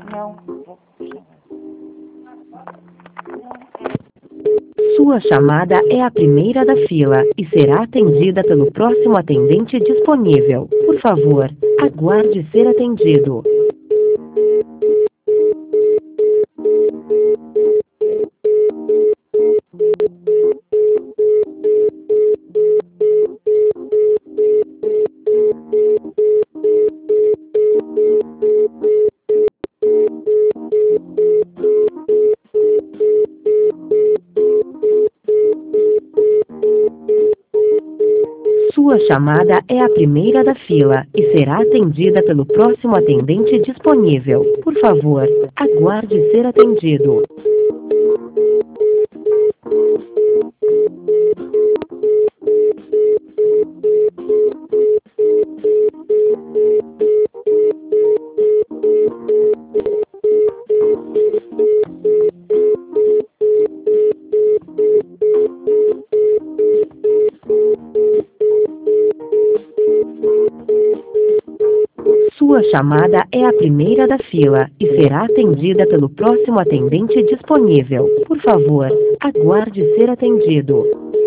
Não. Sua chamada é a primeira da fila e será atendida pelo próximo atendente disponível. Por favor, aguarde ser atendido. Sua chamada é a primeira da fila e será atendida pelo próximo atendente disponível. Por favor, aguarde ser atendido. Sua chamada é a primeira da fila e será atendida pelo próximo atendente disponível. Por favor, aguarde ser atendido.